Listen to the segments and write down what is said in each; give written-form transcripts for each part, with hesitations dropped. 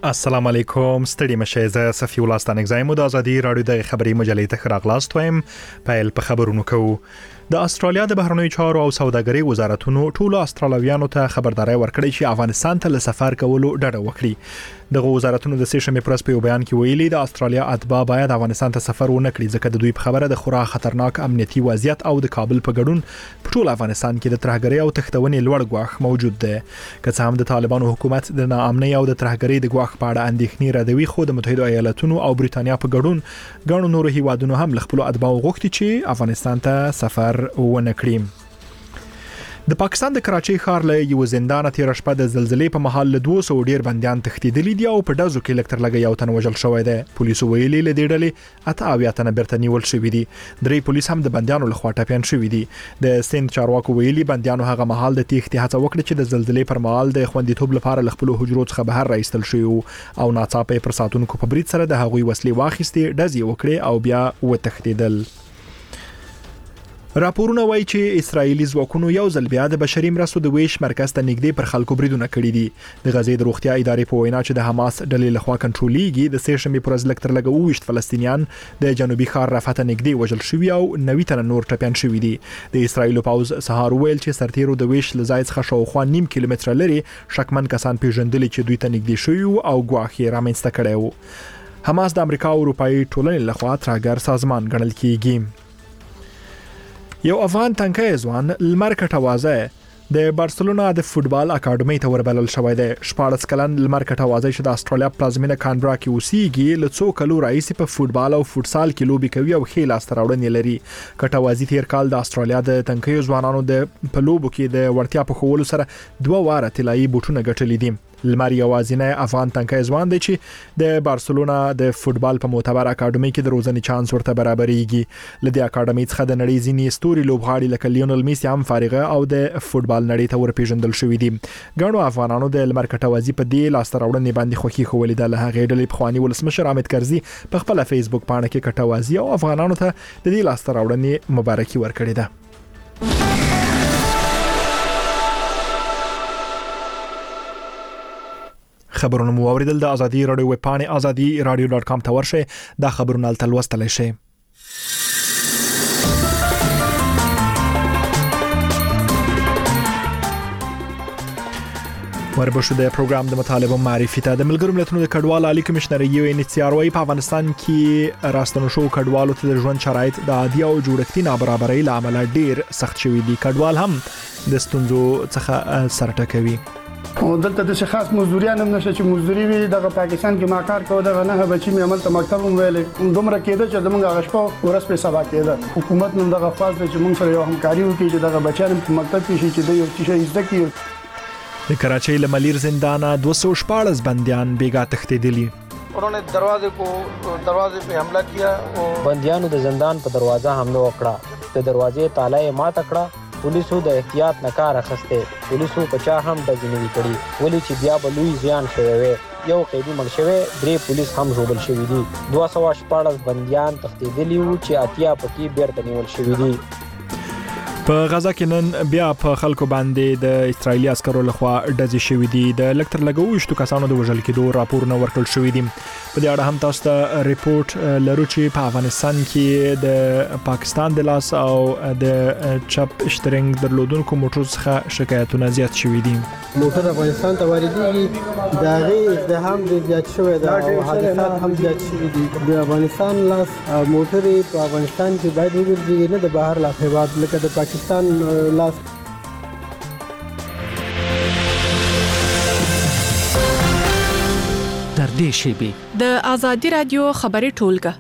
السلام علیکم ستړي مشه زه صفی الله ستانګزایم د ازادي رادیو د خبري مجلې ته راغلاست وایم په خبرونو کوو د استرالیا د بهرنیو چارو او سوداګرۍ وزارتونو ټولو استرالیانو ته خبرداري ورکړې چې افغانستان ته سفر کولو ډډه وکړي دغه وزارتونو د سیشن پرس په بیان کې ویلي د استرالیا اتباع باید افغانستان ته سفر ونه کړي ځکه د دوی په خبره د خورا خطرناک امنیتي وضعیت او د کابل په ګډون په ټول افغانستان کې د ترهګرۍ او تښتونې لوړ ګواښ موجود دی که څه هم د طالبانو حکومت د ناامنۍ او د ترهګرۍ د ګواښ په اړه اندېښنې راوړي خو د متحده ایالاتونو او بریتانیا په ګډون ګڼو نورو هیوادونو هم له خپل اتباع غوښتي چې افغانستان ته سفر ونه کړي د پاکستان د کراچۍ ښار له یو زندان تیر شپه د زلزلې په محل له 200 ډیر بنديان تښتیدلي دي او په دازو کې لکتر لګي یو تن وژل شوی دی پولیسو ویلي له دې ډلې اته اویا تن بیرته نیول شوی دي درې پولیس هم د بنديانو له خوا ټاپیان شوی دي د سند چارواکو ویلي بنديانو هغه محل د تېښتې هڅه وکړه چې د زلزلې پر مهال د خوندیتوب لپاره له خپل حجرو څخه بهر راایستل شوی او ناڅاپه پر ساتونکو په برید سره د هغوی وسلې واخیستې دزي وکړي او بیا وتښتیدل راپورونه وایي چې اسرایلی ځواکونو یو ځل بیا د بشري مرستو د ویش مرکز ته نږدې پر خلکو بریدونه کړي دي د غزې د روغتیا ادارې په وینا چې د حماس ډلې لخوا کنټرولېږي د سیشن پر لکتر لګو وشت فلسطینیان د جنوبي ښار رفح ته نږدې وژل شوی او 90 تن نور ټپيان شوی دي د اسرایل پاوز سهار ویل چې سرتیرو د ویش لزاید څخه شاوخوا نیم کیلومتر لري شکمن کسان پیژندل چې دوی ته نږدې شوی او ګواښ یې رامنځته کړی و حماس د امریکا او اروپאי ټولنې لخوا ترهګر سازمان ګڼل کیږي یو افغان تنکي ځوان لمر کټوازه د بارسلونا د فوتبال اکیډمي ته وربلل شوی دی 14 کلن لمر کټوازه چې د استرالیا پلازمینه کانبرا کې اوسېږي له څو کلو راځي په فوتبال او فوتسال کې لوبي کوي او خېل استراوړنې لري کټوازي تیر کال د استرالیا د تنکي ځوانانو د پلوبو کې د ورتیا په خولو سره 2 واره طلایي بوټونه ګټلې دي لمر یوازینی افغان تنکي ځوان دی چې د بارسلونا د فوتبال په معتبر اکیډمي کې د روزنې چانس ورته برابرېږي لدې اکیډمي څخه د نړۍ ځینې ستوري لوبغاړي لکه لیونل میسی هم فارغه او د فوتبال نړۍ ته ورپېژندل شوی دي ګڼو افغانانو د لمر کټوازي په دې لاستراوړنې باندې خوښي خولې د هغې ډلې په خواني ولسمشر حامد کرزي په خپل فیسبوک باندې کې کټوازي او افغانانو ته د دې لاستراوړنې مبارکي ورکړې ده خبرونه مو اوریدل د ازادي رادیو ویب پاڼې azadi.radio.com ته ورشئ دا خبرونه تلوستلی شئ وربشو د پروګرام د مطالبه معرفي ته د ملګرو ملتونو د کډوالو عالی کمشنر UNHCR وايي په افغانستان کې راستنو شو کډوالو ته د ژوند شرایط د عادي او جوړښتي نابرابرۍ له امله ډیر سخت شوي دي کډوال هم د ستونزو څخه سرټکوي او دلته د خاص مزدوریان هم نشته چې مزدوري وي د پاکستان کې ما کار کوو د نه بچی مې عمل ته مکتب ویلې دومره کېده چې زمونږ غشپو ورس په سبا کېده حکومت نن دغه فاز چې موږ سره یو همکاري وکړي چې دغه بچیان په مکتب کې شي چې د یو څه زده کړي د کراچۍ له ملیر زندان 214 بنديان بیګا تښتیدلي उन्होंने दरवाजे पे हमला किया और बंदियानों د زندان په دروازه حمله وکړه د دروازې تاله یې ماته کړه پولیسو د احتیاط نه کار اخیسته پولیسو په چا هم د ځنوي کړي ولې چې بیا بلوي زیان شوی وي یو قیدی مړ شوی درې پولیس هم ژوبل شوی دي 214 بنديان تښتیدلي وو چې اتیا پکې بیرته نیول شوی دي په غزا کې نن بیا په خلکو باندې د اسرایلی عسکرو لخوا ډزې شوې دي د لکتر لګوښتو کسانو د وژل کېدو راپورونه ورکړل شوې دي په دې اړه هم تاسو ته ریپورت لرو چې په افغانستان کې د پاکستان د لاس او د چپ اشترنګ درلودونکو موټر څخه شکایتونه زیات شوې دي موټر افغانستان ته واردېږي دا غي ازدحام ډېر زیات شوی دی او حادثات هم زیات شوي دي د افغانستان لاس موټر په افغانستان کې باید وګرځي نه د بهر لا هیواد لکه د پاکستان لاس در دې شیبې د ازادي رادیو خبري ټولګه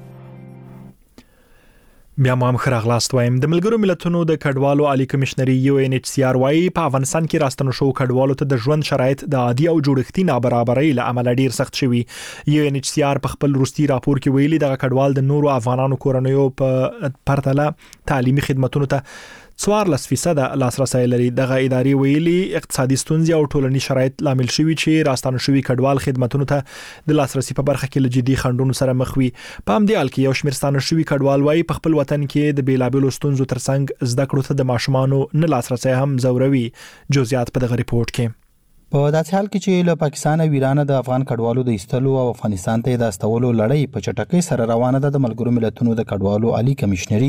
بیا مو هم خراغلاست وایم د ملګرو ملتونو د کډوالو عالی کمشنري UNHCR وايي په افغانستان کې راستنو شو کډوالو ته د ژوند شرایط د عادي او جوړښتي نابرابرۍ له امله ډیر سخت شوي UNHCR په خپل روستي راپور کې ویلي د کډوال د نورو افغانانو کورنیو په پرتله تعلیمي خدماتو ته 14% لاسرسي لري دغه ادارې ویلي اقتصادي ستونزې او ټولنی شرایط لامل شوي چې راستانه شوي کډوال خدماتو ته د لاسرسي په برخه کې لجدي خندونو سره مخ وي په همدې حال کې یو شمېر ستانه شوي کډوال وايي په خپل وطن کې د بیلابېلو ستونزو ترڅنګ زده کړو ته د ماشومانو نه لاسرسي هم زوروي جزئیات په دغه ریپورت کې په داسې حال کې چې له پاکستان او ایران د افغان کډوالو د ایستلو او افغانستان ته د استولو لړۍ په چټکۍ سره روانه ده. د ملګرو ملتونو د کډوالو عالی کمشنري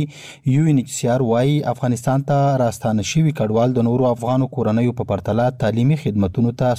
UNHCR وايي افغانستان ته راستانه شوي کډوال د نورو افغانو کورنیو په پرتله تعلیمي خدماتونو ته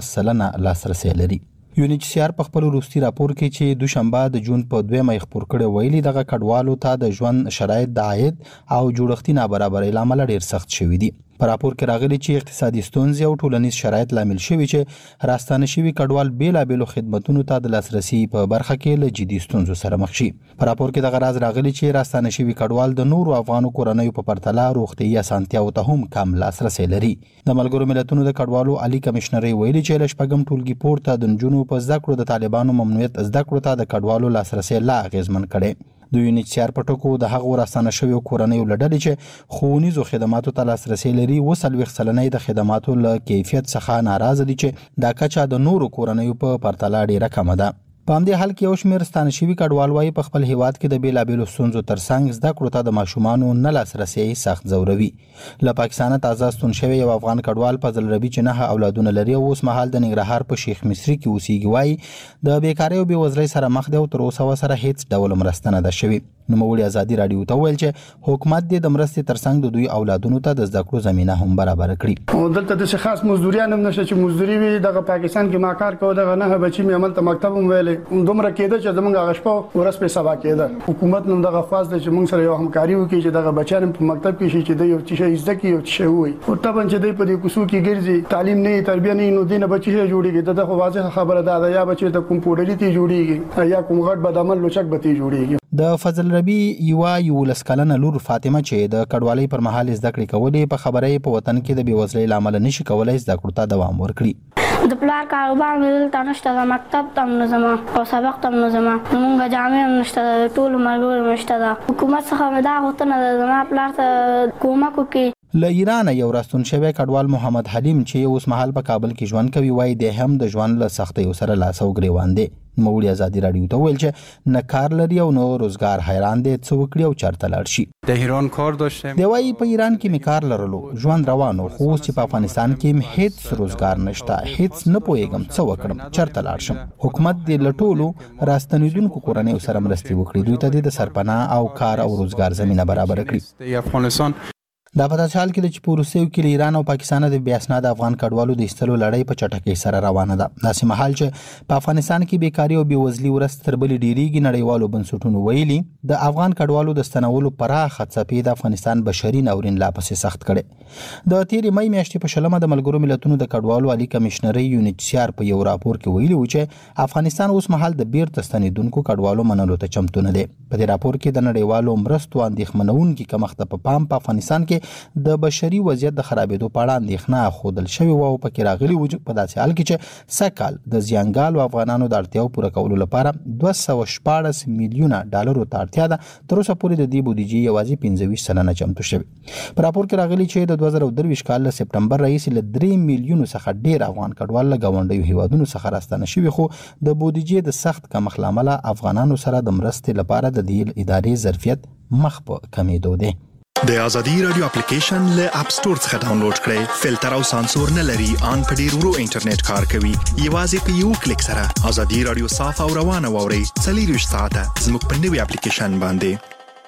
14% لاسرسي لري. UNHCR په خپل وروستي راپور کې چې دوشنبه د جون په 2 مې خبر کړی ویلي دغه کډوالو ته د ژوند شرایط د عاید او جوړښتي نابرابرۍ لامل ډیر سخت شوي دي. په راپور کې راغلي چې اقتصادي ستونزې او ټولنیز شرایط لامل شوي چې راستانه شوي کډوال بیلابېلو خدماتونو ته د لاسرسي په برخه کې له جدي ستونزو سره مخ شي. په راپور کې دغه راز راغلي چې راستانه شوي کډوال د نورو افغانو کورنیو په پرتله روغتیايي اسانتیاو ته هم کم لاسرسي لري. د ملګرو ملتونو د کډوالو عالی کمشنري ویلي چې له شپږم ټولګي پورته د نجونو په زده کړو د طالبانو ممنوعیت زده کړو ته د کډوالو لاسرسي لا اغیزمن کړي. د UNHCR په ټکو د هغو راستانه شویو کورنیو لړلې چې ښوونیزو خدماتو ته لاسرسي لري 40% د خدماتو له کیفیت څخه ناراضه دي چې دا کچه د نورو کورنیو په پرتله ډیره کمه ده. په همدې حال کې یو شمېر ستانه شوي کډوال وايي په خپل هیواد کې د بیلابېلو ستونزو ترڅنګ زده کړو ته د ماشومانو نه لاسرسي سخت ځوروي. له پاکستانه تازه ستون شوی یو افغان کډوال فضل ربی چې 9 اولادونه لري او اوس مهال د ننګرهار په شیخ مصری کې اوسېږي وايي د بیکارۍ او بېوزلۍ سره مخ دی او تر اوسه سره هیڅ ډول مرسته نه ده شوې. نوموړي ازادي راډیو ته ویل چې حکومت د مرستې ترڅنګ د دوی اولادونو ته د زده کړو زمينه هم برابر کړي. او دلته د خاص مزدوریان هم نشته چې مزدوري وي دغه پاکستان کې ما کار کوو دغه نه بچي مې عمل ته مکتب هم ویلې دومره کېده چې زمونږ غشپو ورس په سبا کېده. حکومت نن دغه خاص د چې موږ سره یو همکاري وکړي چې دغه بچیان په مکتب کې شي چې د یو څه زده کی یو څه وي او طبعا چې د په دې کوڅو کې ګرځي تعلیم نه تربیه نه نو دینه بچي جوړیږي دغه واضح خبره ده یا بچي د کوم پوډری تی جوړیږي یا کوم غټ بدعمل لوچک بتی جوړیږي. د فضل ربی یو لسکلنه لور فاطمه چې د کډوالۍ پر مهال زده کړې کولې په خبرې په وطن کې د بیوزلۍ لامل نشي کولای زده کړو ته دوام ورکړي. د پلار کاروبار مې دلته نشته د مکتب تم نه زما او سبق تم نه زما موږ جامع نشته ټول ملګرو نشته د حکومت څخه مې دا غوښتنه ده زما پلار ته کومک وکړي. له ایران یو راستون شوی کډوال محمد حلیم چې اوس مهال په کابل کې ژوند کوي وایي د هم د ژوند له سختیو سره لاس او ګریوان دی. نوموړي ازادي راډیو ته ویل چې نه کار لري او نو روزګار حیران دی څه وکړي او چارته لاړ شي. د ایران کار داشتم دی وایي په ایران کې می کار لرلو ژوند روانو خو چې په افغانستان کې هیڅ روزګار نشته هیڅ نه پوهیږم څه وکړم چارته لاړ شم. حکومت د لټولو راستنیدونکو کورنیو سره مرستې وکړي دوی ته د سرپناه او کار او روزګار زمينه برابر کړي. افغانستان دا په داسې حال کې د پروسیو کې ایران او پاکستان د بیا اسناد افغان کډوالو د ایستلو لړۍ په چټکۍ سره روانه ده. داسې مهال چې په افغانستان کې بیکاری او بېوزلي ورځ تر بلې ډیریږي نړیوالو بنسټونو ویلي د افغان کډوالو د ستنولو پراخه څپې د افغانستان بشري ناورین لا پسې سخت کړي. د تیرې مې میاشتې په شلمه د ملګرو ملتونو د کډوالو عالی کمشنري UNHCR په یو راپور کې ویلي و چې افغانستان اوس مهال د بیرته ستنیدونکو کډوالو منلو ته چمتو نه دی. په دې راپور کې د نړیوالو مرستو اندېښمنونکي کمښت په افغانستان کې د بشري وضعیت د خرابېدو په اړه اندېښنه ښودل شوې وه او پکې راغلي وو په داسې حال کې چې سږکال د زیانګالو افغانانو د اړتیاو پوره کولو لپاره $214 میلیونه ته اړتیا ده. تر اوسه پورې د دې بودیجې یوازې 25% چمتو شوې. په راپور کې راغلي چې د 2023 کال له سپټمبر راهیسې له 3 میلیونو څخه ډېر افغان کډوال له ګاونډیو هیوادونو څخه راستانه شوي خو د بودیجې د سخت کمښت له امله افغانانو سره د مرستې لپاره د دې ادارې ظرفیت مخ په کمېدو دی. د ازادي رادیو اپلیکیشن له اپ ستور څخه ډاونلوډ کړئ. فلټر او سانسور نه لري ان په ډیر ورو انټرنیټ کار کوي. یوازې په یو کلیک سره ازادي رادیو صاف او روانه واورئ 24 ساعته زموږ په نوي اپلیکیشن باندې.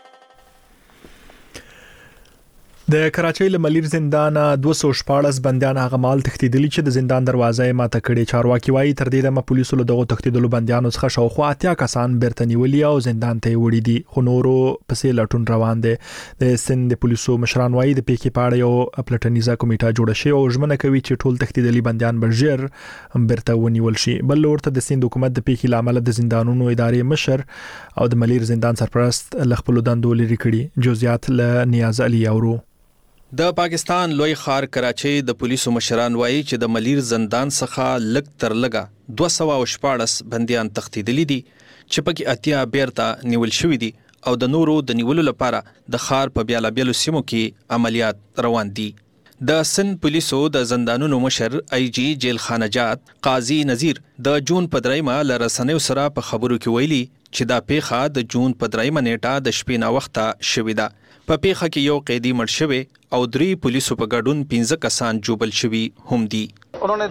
د کراچۍ له ملیر زندان 214 بنديان هغه مال تښتیدلي چې د زندان دروازه یې ماته کړې. چارواکي وایي تر دې دمه پولیسو له دغه تښتیدلو بنديانو څخه شاوخوا 80 کسان بیرته نیولي او زندان ته وړي دي خو نورو پسې لټون روان دي. د سند پولیسو مشران وایي د پیکي پاړه یو پلټنیزه کمیټه جوړه شوې او ژمنه کوي چې ټول تښتیدلي بنديان به ژر بیرته ونیول شي. بل ورته د سند حکومت د پیکي لامل د زندانونو ادارې مشر او د ملیر زندان سرپرست لخپل دندو لري کړي. جزئیات له نیاز علي اورو. د پاکستان لوی ښار کراچۍ د پولیسو مشران وایي چې د ملیر زندان څخه لږ تر لږه 214 بنديان تښتیدلي دي چې پکې 80 بیرته نیول شوي دي او د نورو د نیولو لپاره د ښار په بیلابېلو سیمو کې عملیات روان دي. د سند پولیسو د زندانونو مشر IG جیل خانجات قاضي نذیر د جون په 3 له رسنیو سره په خبرو کې ویلي چې دا پیښه د جون په 3 نیټه د شپې نا وخته شوې ده. په پیښه کې یو قیدی مړ شوی او 3 پولیسو په ګډون 15 کسان جوبل شوی هم دي. उन्होंने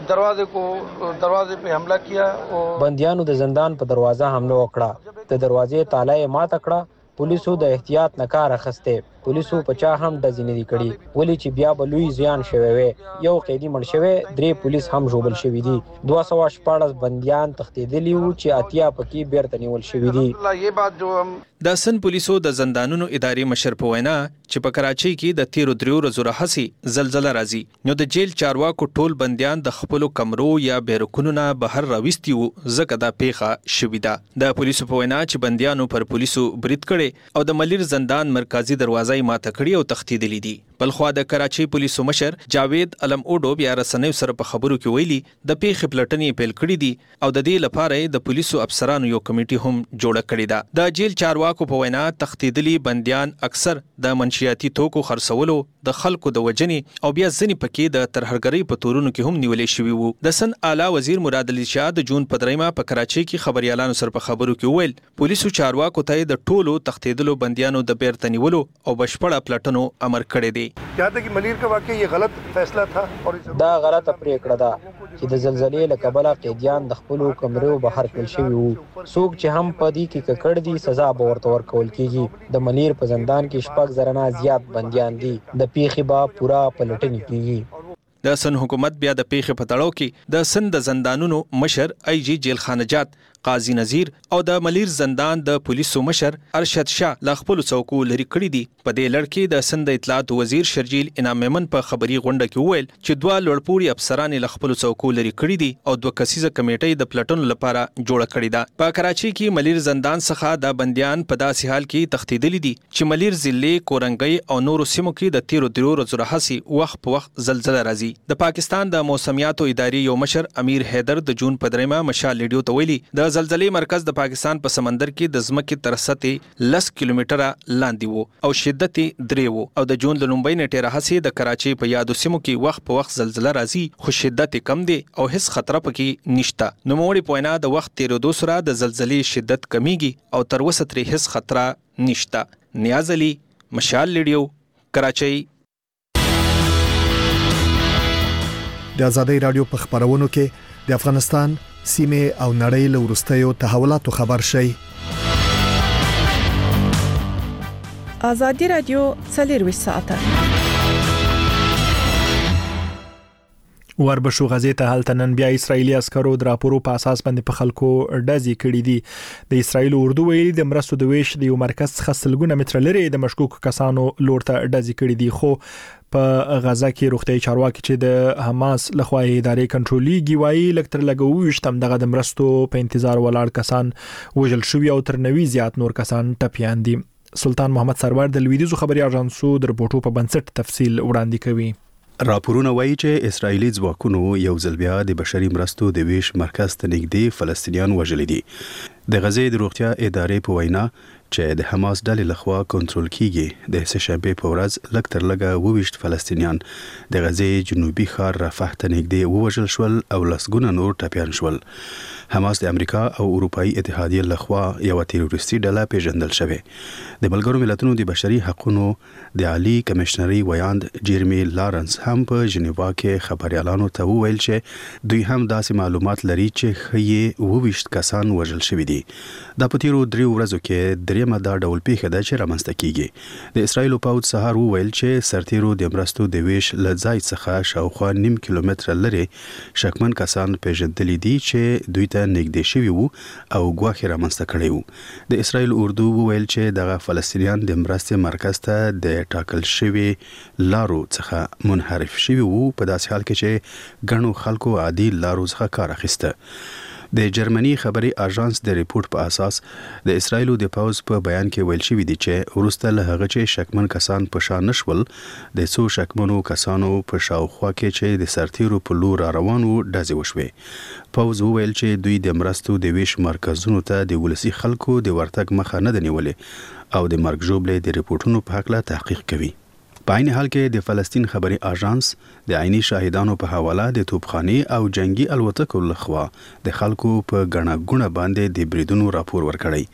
दरवाजे पे हमला किया और बंदियानों د زندان په دروازه حمله وکړه. د دروازې تاله یې مات کړه. پولیسو د احتیاط نه کار اخیسته. پولیسو په چا هم ډزې نه دي کړي ولې چې بیا به لوی زیان شوی وي. یو قیدی مړ شوی 3 پولیس هم جوبل شوی دي. 214 بنديان تښتیدلي وو چې اتیا پکې بیرته نیول شوی دي. د سن پولیسو د زندانونو اداري مشر په وینا چې په کراچۍ کې د 13 ورځو راهسي زلزلہ راځي نو د جیل چارواکو ټول بنديان د خپل کمرو یا بیرکونو نه بهر راوستي وو ځکه دا پیښه شوې ده. د پولیسو په وینا چې بنديانو پر پولیسو برید کړي او د ملیر زندان مرکزی دروازه یې ماته کړې او تښتیدلي دي. بلخوا د کراچۍ پولیسو مشر جاوید علم اوډو بیا رسنیو سره په خبرو کې ویلي د پیښې پلټنې پیل کړې دي او د دې لپاره د پولیسو افسرانو یو کمیټي هم جوړه کړې ده. د جیل چارواکو په وینا تښتیدلي بنديان اکثر د منشیاتي توکو خرڅولو د خلکو د وجنې او بیا ځنې پکې د ترهګرۍ په تورونو کې هم نیولې شوي وو. د سن اعلی وزیر مراد علي شاه د جون 15 په کراچۍ کې خبريالانو سره په خبرو کې ویل پولیسو چارواکو ته د ټولو تښتیدلو بنديانو د بیرته نیولو او بشپړه پلټنو امر کړی دی. یاد ہے کہ ملیر کا واقعہ یہ غلط فیصلہ تھا اور دا غلطه پریکړه ده چې د زلزلې له کبله قیدیان د خپل کمرو بهر کړل شوي وو. څوک چې هم پدې کې ککړ دي سزا به ورته ورکول کیږي. د ملیر په زندان کې 6 زره زیات بنديان دي. د پیښې به پورا پلټنې کیږي. د سن حکومت بیا د پیښې په تړاو کې د سن د زندانونو مشر ای جی جیل خانجات قاضي نذیر او د ملیر زندان د پولیسو مشر ارشد شاه ل خپل څوکو لري کړی دي. په دې لړ کې د سند اطلاعات وزیر شرجیل انعام میمن په خبري غونډه کې وویل چې 2 لوړپوړي افسران ل خپل څوکو لري کړی دي او 2 کسیزه کمیټې د پلټنو لپاره جوړه کړې ده. په کراچۍ کې ملیر زندان څخه د بنديان په داسې حال کې تښتیدلي دي چې ملیر ضلع کورنګي او نورو سیمو کې د 13 ورځو راهسي وخت په وخت زلزلہ راځي. د پاکستان د موسمیاتو ادارې یو مشر امیر حیدر د جون 15 مشال لیډیو ته ویلي د زلزلې مرکز د پاکستان په سمندر کې د ځمکې تر سطحې 10 کیلومتره لاندې وو او شدت 3 وو او د جون لومبۍ نیټه راهسي د کراچۍ په یادو سیمو کې وخت په وخت زلزلہ راځي خو شدت کم دی او هیڅ خطر پکې نشته. نو موړي پوینا د وخت تیرېدو سره د زلزلې شدت کمیږي او تر اوسه ترې هیڅ خطر نشته. نیاز علي مشال لیډیو کراچۍ. د آزادۍ رادیو په خبرونو کې د افغانستان سیمه او نړۍ له وروستیو تحولاتو خبر شي. آزادۍ رادیو 24 ساعته وربشو غزې ته هلته نن بیا اسرایلی عسکرو د راپورو په اساس باندې په خلکو ډزې کړې دي. د اسرایل اردو ویلي د مرستو د ویش د یو مرکز څخه سلګونه متره لري د مشکوک کسانو لور ته ډزې کړې دي. خو په غزا کې روغتي چارواکي چې د حماس لخوا ادارې کنټرولېږي وایي لکتر لګويشتم دغه د مرستو په انتظار ولاړ کسان وژل شوی او تر 90 زیات نور کسان ټپيان دي. سلطان محمد سرور د لویدیزو خبري اژانسو د رپورټو په بنسټ تفصیل وړاندې کوي. راپورونه وایي چې اسرایلی ځواکونو یو ځل بیا د بشري مرستو د ویش مرکز ته نږدې فلسطینیان وژلي دي. د غزې د روغتیا ادارې په وینا چې د حماس ډلې لخوا کنټرول کیږي د سهشنبه په ورځ لکتر لګه 22 فلسطینیان د غزې جنوبي ښار رفح ته نږدې وژل شول او لسګونه نور ټپيان شول. حماس د امریکا او اروپאי اتحادیه لخوا یو تروریستي ډله پیژندل شوې. د ملګرو ملتونو د بشري حقوقو د عالی کمشنري ویاند جیرمی لارنس هم په جنیوا کې خبريالانو ته وویل چې دوی هم داسې معلومات لري چې خې 22 کسان وژل شوي دي. د پتیرو 3 ورځو کې دریمه دا ډول پیښه ده چې رامنځته کیږي. د اسرایل پوځ سهار وویل چې سرتیرو د مرستو د ویش لځای څخه شاوخوا نیم کیلومتر لري شکمن کسان پیژندل دي چې دوی ته نږدې شوي وو او ګواښ رامنځته کړی وو. د اسرایل اردو وویل چې دغه فلسطینیان د مرستې مرکز ته د ټاکل شوی لارو څخه منحرف شوي وو په داسې حال کې چې ګڼو خلکو عادي لارو څخه کار اخیسته. د جرمني خبري اژانس د ریپورت په اساس د اسرایلو د پاوز په بیان کې ویل شوی دی چې ورسته له هغه چې شکمن کسان په شان نشول د څو شکمنو کسانو په شاوخوا کې چې د سرتیرو په لور روان وو ډزې وشوې. پاوز ویل چې دوی د مرستو د ویش مرکزونو ته د ولسی خلکو د ورتګ مخه نه نیولې او د مرګ ژوبلې د ریپورتونو په حق لا تحقیق کوي. په عین حال کې د فلسطین خبري اژانس د عیني شاهدانو په حواله د توپخاني او جنگي الوتکو لخوا د خلکو په غڼه غونه باندې د بریدونو راپور ورکړی.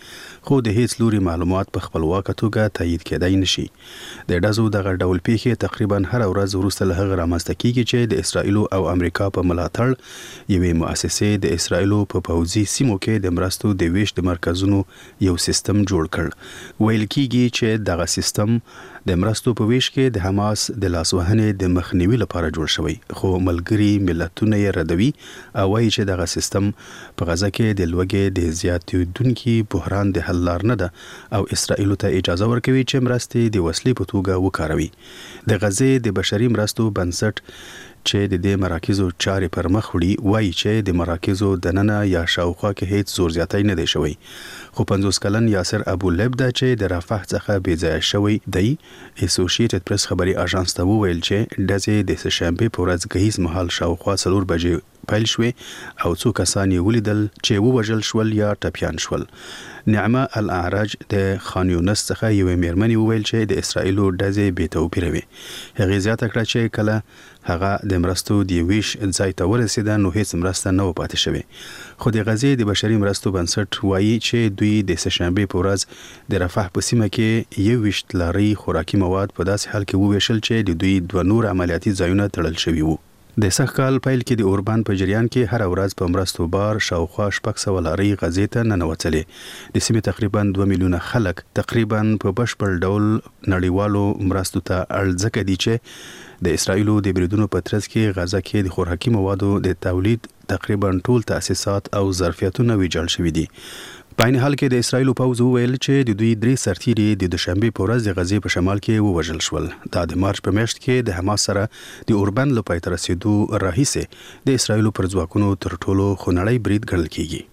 خو د هیڅ لوري معلومات په خپلواکه توګه تایید کېدای نشي. د ډزو دغه ډول پیښې تقریبا هر ورځ وروسته له هغه رامنځته کیږي چې د اسرائیل او امریکا په ملاتړ یوې مؤسسې د اسرائیل په پوځي سیمو کې د مرستو د ویش د مرکزونو یو سیستم جوړ کړ. ویل کیږي چې دغه سیستم د مرستو په ویش کې د حماس د لاسوهنې د مخنیوي لپاره جوړ شوی، خو ملګري ملتونه یې ردوي او وایي چې دغه سیستم په غزه کې د لوږې د زیاتېدونکي بحران د حل لار نه ده او اسرائیل ته اجازه ورکوي چې مرستې د وسلې په توګه وکاروي. د غزې د بشري مرستو بنسټ چې د دې مراکزو چارې پر مخ وړي وایي چې د مراکزو دننه یا شاوخوا کې هیڅ زور زیاتی نه دی شوی. خو 50 کلن یاسر ابو لبدا چې د رفح څخه بې ځایه شوی دی اسوسییټډ پریس خبري اژانس ته وویل چې ډزې د سهشنبه په ورځ غهیز مهال شاوخوا 4 بجې پیل شوې او څو کسان یې ولیدل چې ووژل شول یا ټپیان شول. نعمه الاعرج د خان یونس څخه یو میرمنې وویل چې د اسرائیل ډزې بې توپیره وي. هغه زیاته کړه چې کله هغه د مرستو دی ویش ځای ته ورسېده نو هیڅ مرسته نه و پاتې شوې. خو د غزې د بشري مرستو بنسټ وایي چې دوی د سهشنبه په ورځ د رفح په سیمه کې یو ویشت لاري خوراکي مواد په داسې حال کې وویشل چې د دوی 2 نور عملیاتي ځایونه تړل شوي وو. د سخت کال پیل کې د اوربان په جریان کې هر ورځ په مرستو بار شاوخوا 600 لاري غزې ته ننوتلې. د سیمې تقریبا 2 میلیونه خلک تقریبا په بشپړ ډول نړیوالو مرستو ته اړ ځکه دي چې د اسرائیل د بریدونو په ترڅ کې غزه کې د خوراکي موادو د تولید تقریبا ټول تاسیسات او ظرفیتونه ویجاړ شوي دي. په عین حال کې د اسرائیل پوځ وویل چې د دوی 3 سرتیري د دوشنبه په ورځ د غزې په شمال کې ووژل شول. دا د مارچ په میاشت کې د حماس سره د اوربن له پای ته رسیدو راهیسې د اسرائیل پر ځواکونو تر ټولو خونړی برید ګڼل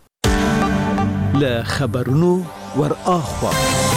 کیږي. له خبرونو ور اخوا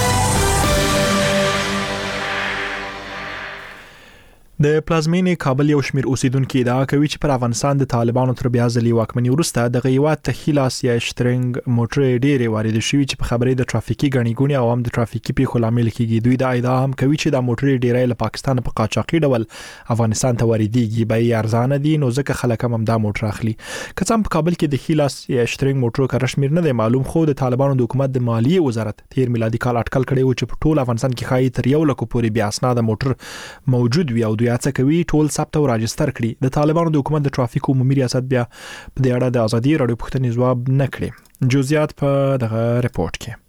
د پلازمینې کابل یو شمیر اوسیدونکو ادعا کوي چې پر افغانستان د طالبانو تر بیا ځلې واکمنۍ وروسته د غیوات تخیلاس یا شترنګ موټر ډېرې وارد شوي چې په خبرې د ترافیکي غنیګونی او هم د ترافیکي پیښو لامل کیږي. دوی دا ادعا هم کوي چې د موټر ډېرې له پاکستان په قاچاقي ډول افغانستان ته واردېږي، به ارزانه دي نو ځکه خلک هم دا موټر اخلي. که څه هم په کابل کې د خیلاس یا شترنګ موټر کار شمیر نه دی معلوم، خو د طالبانو د حکومت د مالیې وزارت تیر میلادي کال اټکل کړی و چې په ټول افغانستان کې خای تر 1 لک پورې بیا اسناد موټر موجود وي او دوی هڅه کوي ټول ثبت او راجستر کړي. د طالبانو د حکومت د ترافیک عمومي ریاست بیا په دې اړه د ازادي رادیو پوښتنې ځواب نه کړي. جزئیات په دغه ریپورت کې.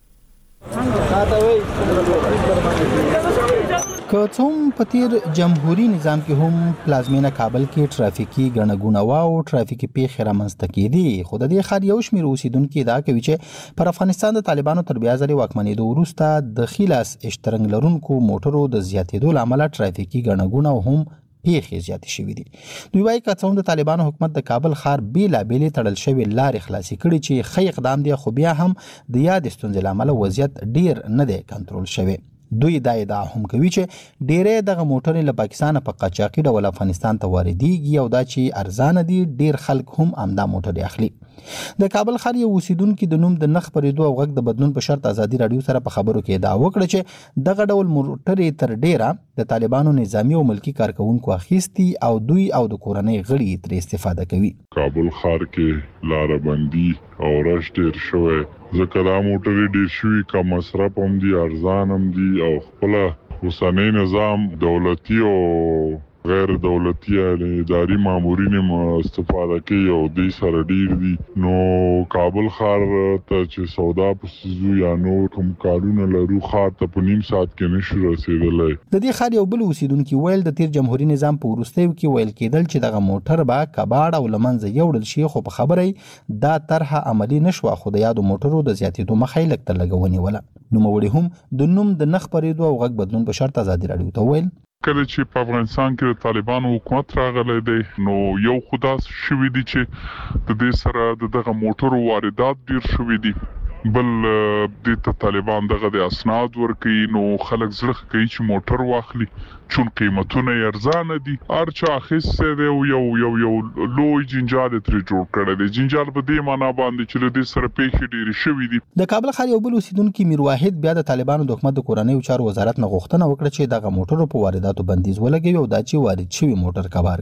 که څوم په تیر جمهوریت نظام کې هم پلازمینه کابل کې ترافیکي ګڼګونه او ترافیکي پیښې رامنځته کېدي، خو د دې ښار یو شمېر اوسیدونکو دا کوي چې پر افغانستان د طالبانو تر بیا ځلې واکمنېدو وروسته د خیلاس اشترنګ لرونکو موټرو د زیاتېدو له امله ترافیکي ګڼګونه هم پیښې زیاتې شوې دي. دوی وايي که څوم د طالبانو حکومت د کابل ښار بیلابېلې تړل شوې لارې خلاصې کړي چې ښه اقدام دی، خو بیا هم د یادې ستونزې له امله وضعیت ډیر نه دی کنټرول شوی. دوی دا ادعا هم کوي چې ډېرې دغه موټرې له پاکستان په قاچاقي ډول افغانستان ته واردېږي او دا چې ارزانه دي، ډیر خلک هم همدا موټرې اخلي. د کابل ښار یو اوسیدونکي د نوم د نخ پرېدو او غږ د بدلون په شرط ازادي رادیو سره په خبرو کې ادعا وکړه چې دغه ډول موټرې تر ډیره د طالبانو نظامی او ملکی کارکونکو اخیستي او دوی او د کورنۍ غړي ترې استفاده کوي. کابل ښار کې لاربندي او رش ډیر شوی ځکه دا موټرې ډیر شوي، کم مصرف هم دي، ارزان هم دي او خپل اوسنی نظام دولتي او غیر دولتي اداري مامورین استفاده کوي او دوی سره ډیر دي. نو کابل ښار ته چې سودا پسیزو یا نور کوم کارونه لرو ښار ته په نیم ساعت کې نشو رسیدلی. د دې ښار یو بل اوسیدونکي ویل د تیر جمهوریت نظام په وروستیو کې ویل کېدل چې دغه موټر به کباړ او لمنځه یوړل شي، خو په خبره دا طرحه عملی نشوه، خو د یادو موټرو د زیاتېدو مخه یې لږ تر لږه ونیوله. نوموړي هم د نوم د نخ پرېدو او غږ بدلون په شرط ازادي رادیو ته ویل کله چې په افغانستان کې د طالبانو حکومت راغلی دی نو یو خدا شوي دي چې د دې سره دغه موټرو واردات ډیر شوي دي، بل د طالبان دغه د اسناد ورکوي نو خلک زړه کوي چې موټر واخلي چون قیمتونه یې ارزانه دي. هر چا اخیستی دی یو لوی جنجال ترې جوړ کړی دی. جنجال په دې معنا باندې چې له دې سره پیښې ډېرې شوي دي. د کابل ښار یو بل اوسیدونکي میر واحد بیا د طالبانو د حکومت د کورنیو چارو وزارت نه غوښتنه وکړه چې دغه موټرو په وارداتو بندیز ولګوي او دا چې وارد شوي موټر کبار کړي.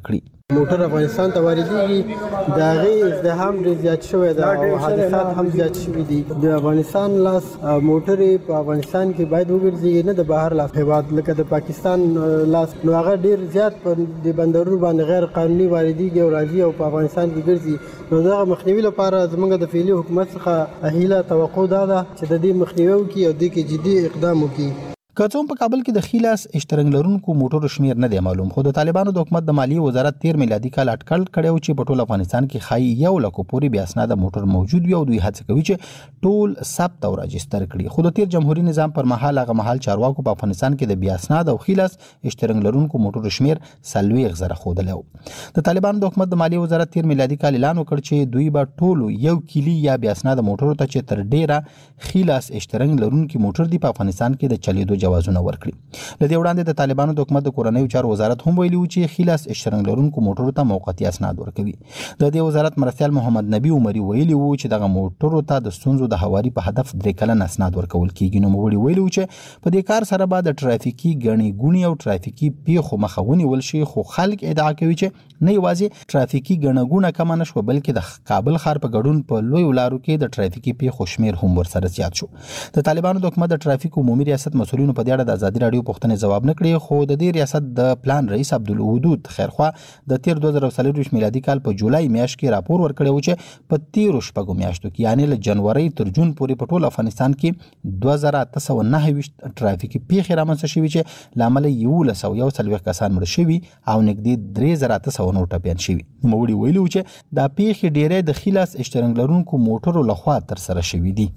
موټر افغانستان ته واردېږي د هغې ازدحام ډېر زیات شوی دی او حادثات هم زیات شوي دي. د افغانستان لاس موټرې په افغانستان کې باید وګرځي، نه د بهر لاس هېواد لکه د پاکستان لاس، نو هغه ډېر زیات په د بندرونو باندې غیر قانوني واردېږي او راځي او په افغانستان کې ګرځي. نو دغه مخنیوي لپاره زموږ د فعلي حکومت څخه هیله توقع دا ده چې د دې مخنیوي وکړي او دې کې جدي اقدام وکړي. که څوم په کابل کې د خیلاس اشترنګ لرونکو موټرو شمیر نه دی معلوم، خو د طالبانو د حکومت د مالیې وزارت 13 میلادي کال اټکل کړی و چې په ټول افغانستان کې خای 1 لک پورې بیا اسناد موټر موجود وي او دوی هڅه کوي چې ټول ثبت او راجستر کړي. خو د تیر جمهوریت نظام پر مهال هغه مهال چارواکو په افغانستان کې د بیا اسناد او خیلاس اشترنګ لرونکو موټرو شمیر 40,000 خوده و. د طالبانو د حکومت د مالیې وزارت 13 میلادي کال اعلان وکړ چې دوی به ټول 1 کیلی یا بیا اسناد موټرو ته چې تر ډیره خیلاس اشترنګ لرونکو موټر دی په افغانستان کې د چلیدو جوازونه ورکړي. لدې وړاندې د طالبانو د حکومت د کورنیو چارو وزارت هم ویلي و چې خیلاس اشترنګ لرونکو موټرو ته موقتی اسناد ورکوي. د دې وزارت مرستیال محمد نبی عمری ویلي و چې دغه موټرو ته د ستونزو د هواري په هدف 3 کلن اسناد ورکول کیږي. نو موږ ویلي و چې په دې کار سره به د ټرافیکي ګڼې ګونې او ټرافیکي پیښو مخه ونیول شي، خو خلک ادعا کوي چې نه یوازې ټرافیکي ګڼه ګونه کم نه شو، بلکې د کابل ښار په ګډون په لوی لارو کې د ټرافیکي پیښو شمیر هم ورسره زیات شو. د طالبانو د حکومت د ټرافیک عمومي ریاست مسؤلینو په دې اړه د ازادي راډیو پوښتنې جواب نه کړی، خو د دې ریاست د پلان رئیس عبدالودود خیرخوا د تیر 2024 میلادي کال په جولای میاشت کې راپور ورکړی و چې په 13 میاشتو کې یعنی له جنوري تر جون پورې په ټول افغانستان کې 2829 ټرافیکي پیښې رامنځته شوي چې لامل 1140 کسان مړه شوي او نږدې 3800 ټپیان شوي. نوموړي ویلي و چې دا پیښې ډېرې د خیلاس اشترنګ لرونکو موټرو لخوا ترسره شوي دي.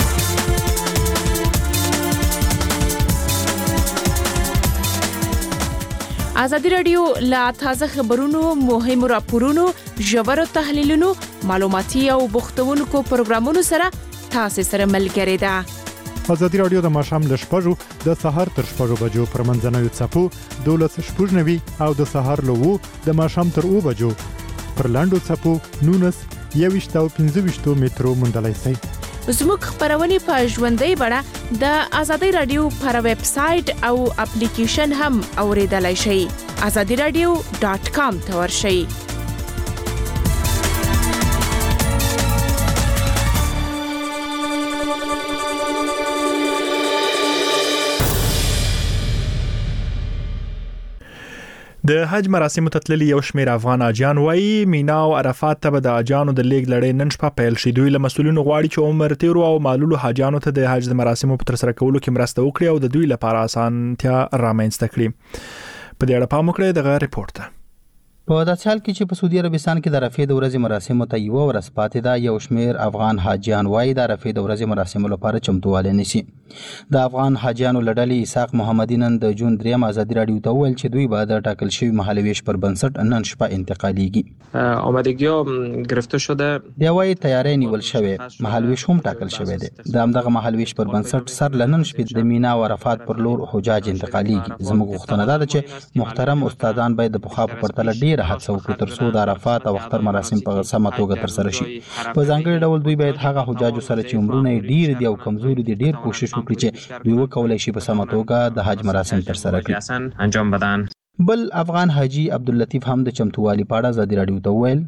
ازادي راډیو لا تازه خبرونو، مهمو راپورونو، ژورو تحلیلونو، معلوماتي او بوختونکو پروګرامونو سره تاسو سره ملګری ده. ازادي راډیو د ماښام ل 6 د سهار تر 6 بجو پر منځنوي څپو 12:00 او د سهار له 2 د ماښام تر 2 بجو پر لاندو څپو 19 او 15 مترو مندلای سي. زموږ خبرونه په ژوندۍ بڼه د ازادي راډیو پر ویب سټ او اپلیکیشن هم اوریدلای شئ. azadiradio.com ته ورشئ. د حج مراسمو ته تللي یو شمېر افغان حاجیان وایي مینا او عرفات ته به د حاجیانو د لیږد لړۍ نن شپه پیل شي. دوی له مسؤلینو غواړي چې عمر تیرو او معلولو حاجیانو ته د حج د مراسمو په ترسره کولو کې مرسته وکړي او د دوی لپاره اسانتیا رامنځته کړي. په دې اړه پام وکړئ دغه ریپورت ته. په داسې حال کې چې په سعودي عربستان کې د عرفې د ورځې مراسمو ته یو ورځ پاتې ده، یو شمېر افغان حاجیان وایي د عرفې د ورځې مراسمو لپاره چمتووالی نیسي. د افغان حاجیانو له ډلې اسحاق محمدي نن د جون 3 ازادي راډیو ته وویل چې دوی به د ټاکل شوي مهالویش پر بنسټ نن شپه انتقالیږي. آمادگی‌ها گرفته شده. دی وایي تیاری نیول شوی، مهالویش هم ټاکل شوی دی. د همدغه مهالویش پر بنسټ سر لنن شپې د مینا او عرفات پر لور حجاج انتقالیږي. زموږ غوښتنه ده چې محترم استادان باید د پخوا په پرتله ډېره هڅه وکړي ترڅو د عرفات او اختر مراسم په سمه توګه ترسره شي. په ځانګړي ډول دوی باید هغه حجاجو سره چې عمرونه ډېر دي او کمزوري دي ډېر کوشش وکړي چې دوی وکولای شي په سمه توګه د حج مراسم ترسره کړي. انجام بدن. بل افغان حاجی عبداللطیف هم د چمتووالي په اړه ازادي راډیو ته وویل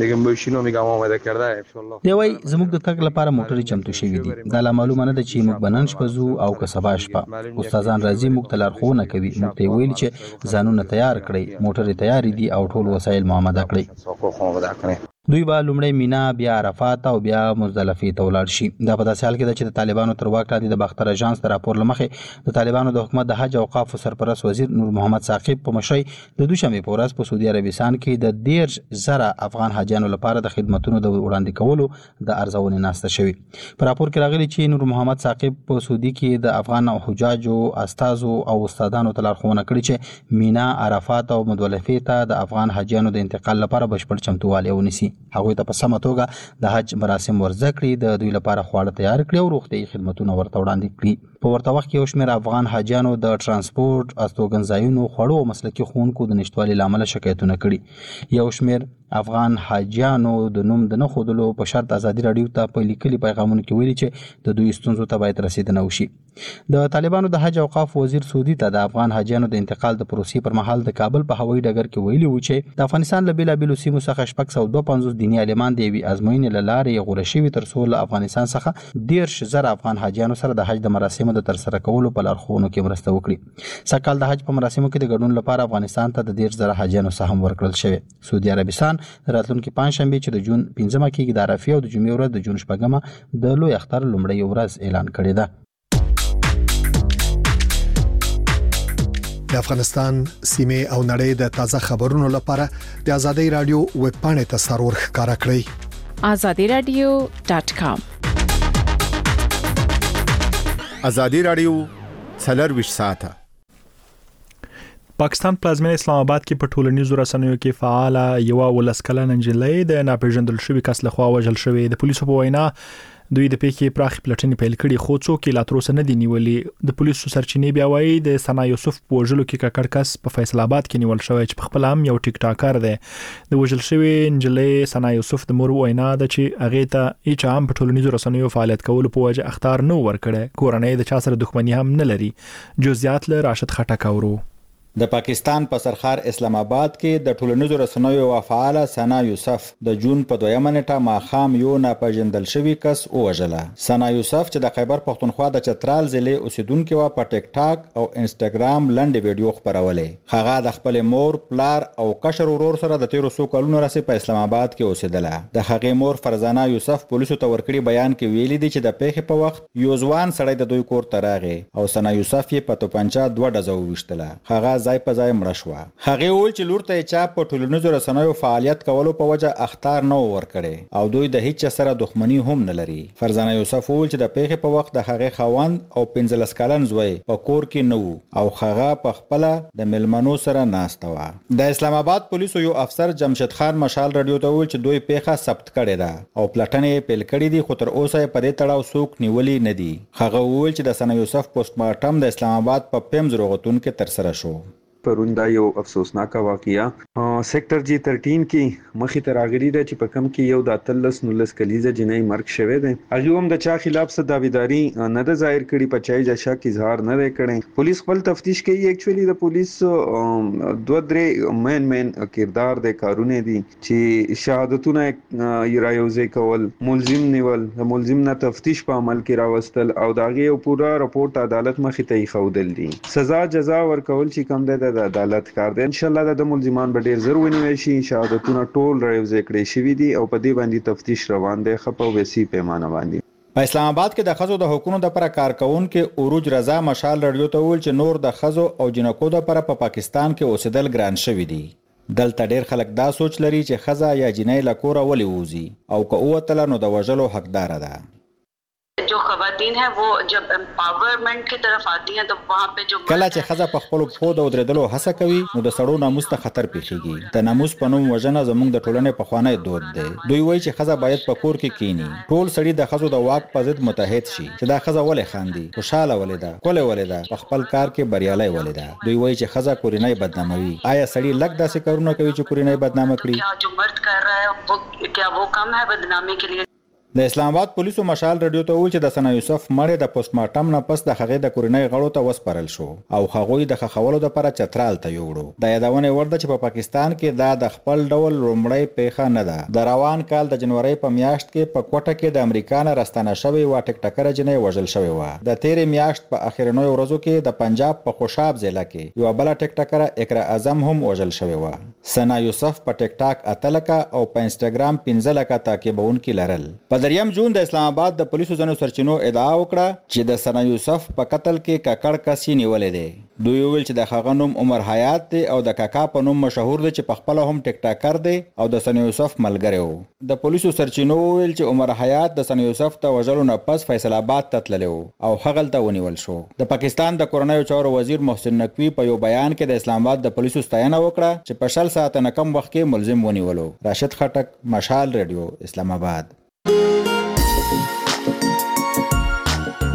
دی وایي زموږ د تګ لپاره موټرې چمتو شوي دي. دا لا معلومه نه ده چې موږ به نن شپه ځو او که سبا شپه. استادان راځي موږ ته لارښوونه کوي. موږ ته ویل چې ځانونه تیار کړئ، موټرې تیارې دي او ټول وسایل مو آماده کړئ. دوی به لومړی مینا، بیا عرفات او بیا مزدلفه ته ولاړ شي. دا په داسې حال کې ده چې د طالبانو تر واک لاندې د باختر اژانس د راپور له مخې د طالبانو د حکومت د حج او اوقاف سرپرست وزیر نور محمد ثاقب په مشرۍ د دوشنبې په ورځ په سعودي عربستان کې د 13,000 افغان حاجیانو لپاره د خدماتونو د وړاندې کولو د ارزونې ناسته شوې. په راپور کې راغلي چې نور محمد ثاقب په سعودي کې د افغان حجاجو، استازو او استادانو ته لارښوونه کړې چې مینا، عرفات او مزدلفه ته د افغان حاجیانو د انتقال لپاره بشپړ چمتووالی ونیسي. هغوی ته په سمه توګه د حج مراسم ورزده کړي، د دوی لپاره خواړه تیار کړي او روغتیايي خدمتونه ورته وړاندې کړي. په ورته وخت کې یو شمېر افغان حاجیانو د ترانسپورت استوګنځایونو خوړو او مسلکي ښوونکو د نشتوالي له امله شکایتونه کړي. یو شمېر افغان حاجیانو د نوم د نه ښودلو په شرط ازادي راډیو ته په لیکلي پیغامونو کې ویلي چې د دوی ستونزو ته باید رسیدنه وشي. د طالبانو د حج او اوقاف وزیر سعودي ته د افغان حاجیانو د انتقال د پروسې پر مهال د کابل په هوایي ډګر کې ویلي و چې د افغانستان له بېلابېلو سیمو څخه 652 دیني عالمان د یوې ازموینې له لارې غوره شوي تر څو له افغانستان څخه 13,000 افغان حاجیانو سره د حج د مراسمو د ترسره کولو په لارښوونو کې مرسته وکړي. سږکال د حج په مراسمو کې د ګډون لپاره افغانستان ته د 13,000 حاجیانو سهم ورکړل شوی. سعودي عربستان راتلونکي پنځشنبه چې د جون 15 کېږي د عرفې او د جمعې ورځ د جون 8 د لوی اختر لومړۍ ورځ اعلان کړې ده. د افغانستان سیمه او نړۍ د تازه خبرونو لپاره د ازادي رادیو ویب پاڼې ته سرور ښکارا کړئ. azadiradio.com. ازادي رادیو 24 ساعته. پاکستان پلازمینه اسلام آباد کې په ټولنیزو رسنیو کې فعال یو ولسکلن نجلۍ د ناپېژندل شوی کس لخوا وژل شوې. د پولیسو په وینا دوی د پیښې پراخ پلټنې پیل کړي خو څوک لا تر اوسه نه دي نیولې. د پولیسو سرچینې بیا وایي د ثنا یوسف په وژلو کې ککړ کس په فیصل آباد کې نیول شوی چې په خپل هم یو ټیک ټاکر دی. د وژل شوی نجلۍ ثنا یوسف د مور وینا ده چې هغه ته هیڅ هم په ټولنیزو رسنیو فعالیت کولو په وجه اختیار نه ورکړي. کورنۍ د چا سره دښمنی هم نه لري. جزئیات له راشد خټک اورو. د پاکستان په سرخار اسلام آباد کې د ټولنیزو رسنیو وفعاله ثنا یوسف د جون په 2 نیټه ماښام یو ناپېژندل شوی کس وژله. ثنا یوسف چې د خیبر پښتونخوا د چترال ضلع اوسیدونکو و په ټیک ټاک او انسټاګرام لاندې ویډیو خپرولې. هغه د خپل مور، پلار او کشر ورور سره د 13 کلونو راځي په اسلام آباد کې اوسېدله. د هغې مور فرزانه یوسف پولیسو ته ورکړي بیان کې ویلي دي چې د پیښې په وخت یو ځوان سړی د دوی کور ته راغی او ثنا یوسف یې په توپنچه 2 ډزو وشتله. هغه ځای په ځای مړه شوه. هغه وویل چې لور ته چا په ټولنیزو رسنیو فعالیت کولو په وجه اختیار نه ورکړي او دوی د هیڅ سره دښمنی هم نه لري. فرزانه یوسف وویل چې د پیښې په وخت د هغه خوند او 15 کلن زوی په کور کې نه وو او هغه په خپل د ملمنو سره ناسته و. د اسلام آباد پولیسو یو افسر جمشید خان مشال رادیو ته وویل چې دوی پیښه ثبت کړې ده او پلټنې پیل کړې دي خو تر اوسه په دې تړاو څوک نیولې نه دي. هغه وویل چې د ثنا یوسف پوسټ مارټم د اسلام آباد په پیمز روغتون کې تر سره شو. پروندا یو افسوسناک واقعیا سیکټر جی 13 کې مخې ته راغلي ده چې په کم کې یو د 13 کلیزه جنۍ مرګ شوه ده. هغه هم د چا خلاف څه داویداری نه ده ظاهر کړي، په چای ځا شک اظهار نه کړي. پولیس خپل تفتیش کوي. ایکچولی د پولیس 2-3 مین کردار د کارونه دي چې شهادتونه یوځای کول، ملزم نیول، د ملزم نه تفتیش په عمل کې راوستل او داغه یو پورا رپورت عدالت مخې ته خودل دي. سزا جزا ورکول چې کم ده د عدالت کار دی. ان شاء الله د ملزمان به ډیر زر ونیول شي. شهادتونه ټول راوځي کړي شوی دي او په دې باندې تفتیش روان دی خپو وسی پیمانه باندې. په اسلام آباد کې د خزو د حقوقو لپاره کارکون کې اوروج رضا مشال رادیو ته ویل چې نور د خزو او جنکو لپاره په پاکستان کې اوسېدل ګران شوی دی. دلته ډیر خلک دا سوچ لري چې خزا یا جنۍ له کوره ولې ووزي او که اوتل نو د وژلو حقدار ده. जो खवातीन है वो जब एम्पावरमेंट की तरफ आती हैं तो वहाँ पे जो کله چې خزه په خپل پښو د ودرېدلو هڅه کوي نو د سړو ناموس ته خطر پیښیږي. د ناموس په نوم وژنه زموږ د ټولنې په خوانی دود دی. دوی وایي چې خزه باید په کور کې کینی. ټول سړي د خزو د واک په ضد متحد شي چې دا خزه ولې خاندي، خوشاله ولې ده، کوله ولې ده، په خپل کار کې بریالي ولې ده. دوی وایي چې خزه کورنۍ بدناموي. آیا سړي لږ داسې کارونه کوي چې کورنۍ بدنامه کړي؟ जो मर्द कर रहा है वो क्या वो कम है बदनामी के लिए؟ د اسلام آباد پولیسو مشال رادیو ته ویل چې د ثنا یوسف مړی د پوسټ مارټم نه پس د هغې د کورنۍ غړو ته وسپارل شو او هغوی د خخولو لپاره چترال ته یوړو. د یادونې وړ ده چې په پاکستان کې دا د خپل ډول لومړی پیښه نه ده. د روان کال د جنوري په میاشت کې په کوټه کې د امریکا نه راستنه شوې و ټیک ټاکر جنۍ وژل شوې و. د تیرې میاشت په اخرنیو ورځو کې د پنجاب په خوشاب ضلع کې یو بل ټیک ټاکر اقرا اعظم هم وژل شوې و. ثنا یوسف په ټیک ټاک 8 لکه او په انسټاګرام 15 لکه تعقیبونکي لرل. په 3 جون د اسلام آباد د پولیسو ځنو سرچینو ادعا وکړه چې د ثنا یوسف په قتل کې ککړ کس نیولې دی. دوی ویل چې د هغه نوم عمر حیات دی او د کاکا په نوم مشهور دی چې په خپل هم ټیک ټاکر دی او د ثنا یوسف ملګری و. د پولیسو سرچینو ویل چې عمر حیات د ثنا یوسف ته وژلو نه پس فیصل آباد ته تللی او هغلته ونیول شو. د پاکستان د کورنیو چارو وزیر محسن نقوی په یو بیان کې د اسلام آباد د پولیسو ستاینه وکړه چې په 60 ساعت نه کم وخت کې ملزم ونیولو. راشد خټک، مشال رادیو، اسلام آباد.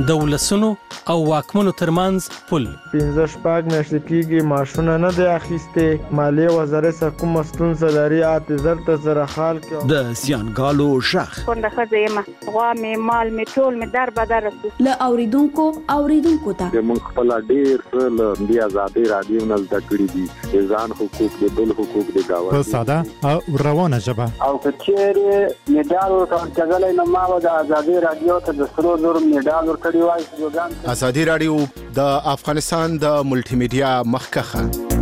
د ولسونو او واکمنو ترمنځ پل. 15 میاشتې کېږي معاشونه نه دی اخیستې. مالیې وزارت سره کومه ستونزه لري اعتذار ته سره حال کړو. د زیانګالو ژغ کونډه ښځه یم، غوا مې مال مې ټول مې در بدر له اوریدونکو ته موږ خپل ډېر څه له دې ازادي رادیو نه زده کړي دي، ځان حقوق د بل حقوق د گاونډي په ساده او روانه ژبه. او کچېرې میډال ورکړل نو ما د ازادي رادیو ته د سرو زر میډال ورکړی وای. ازادي رادیو د افغانستان د ملټي میډیا مخکخه